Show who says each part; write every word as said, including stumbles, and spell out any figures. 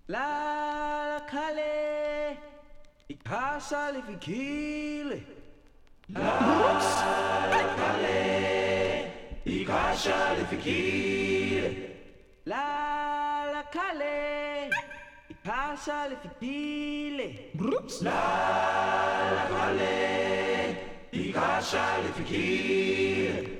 Speaker 1: La la kale, ikasa lifikile. La la kale, ikasa lifikile. La la kale, ikasa lifikile. La la kale, ikasa lifikile.